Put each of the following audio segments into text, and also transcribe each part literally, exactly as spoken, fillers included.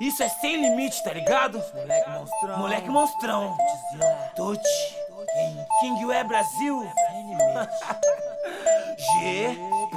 Isso é sem limite, tá ligado? Moleque monstrão. Moleque monstrão. Tuti. King é Brasil. G.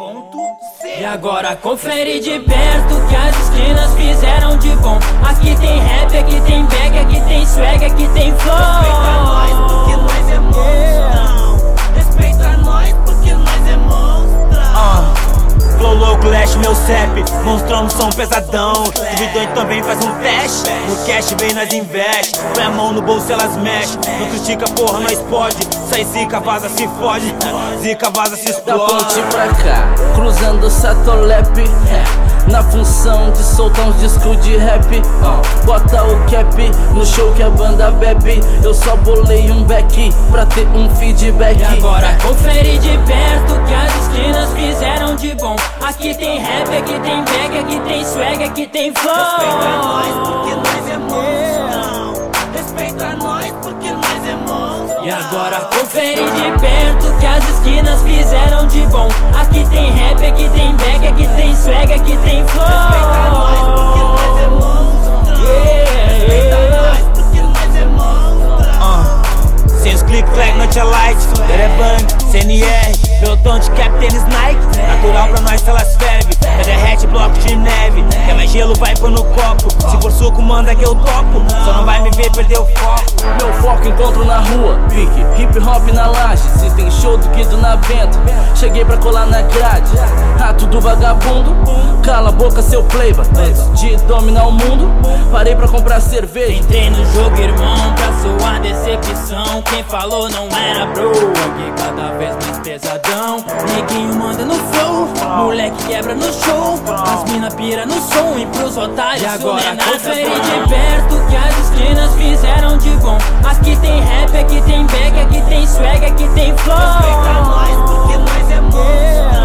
C. E agora confere de perto que as esquinas fizeram de bom. Aqui tem rap, aqui tem bag, aqui tem swag, aqui tem flow. Respeita nós porque nós é monstrão. Respeita nós porque nós é monstrão. uh. Flow louco, Lash, meu cep. Monstrão no som pesadão. Dividente também faz um teste. No cash vem nós investe. Põe a mão no bolso elas mexem. Não critica porra, nós pode. Sai zica, vaza, se fode. Zica, vaza, se explode. Da ponte pra cá, cruzando o Satolep, é, na função de soltar uns discos de rap, uh, bota o cap no show que a banda bebe. Eu só bolei um back pra ter um feedback. E agora confere de perto que as esquinas fizeram de bom. Aqui tem rap, aqui tem bag, aqui tem swag, aqui tem flow. Respeita nós porque nós é monstrão. Respeita nós porque nós é monstrão. E agora confere de perto que as esquinas fizeram de bom. Aqui tem rap, aqui tem bag, aqui tem swag, aqui tem flow. Respeita nós porque nós é monstrão. Yeah. Respeita nós porque nós é monstrão. uh. Sem os click, flag, not a light. Derebang, C N R, pelotão de cap, tênis Nike. Natural pra nós, elas ferve. É derrete, bloco de neve. Quer mais gelo, vai pôr no copo. Se for suco, manda que eu topo. Só não vai me ver perder o foco. Meu foco encontro na rua, pique, hip hop na laje. Se tem show do Guido na Bento, cheguei pra colar na grade. Rato do vagabundo, cala a boca seu playba. Antes de dominar o mundo, parei pra comprar cerveja. Entrei no jogo, irmão, pra sua decepção. Quem falou não era bro. Aqui cada vez mais pesadão. Neguinho manda no flow, moleque quebra no show. As mina pira no som e pros otários. E agora confere de perto que as esquinas fizeram de bom. Aqui tem rap, aqui tem bag, aqui tem swag, aqui tem flow. Respeita nós porque nós é monstrão.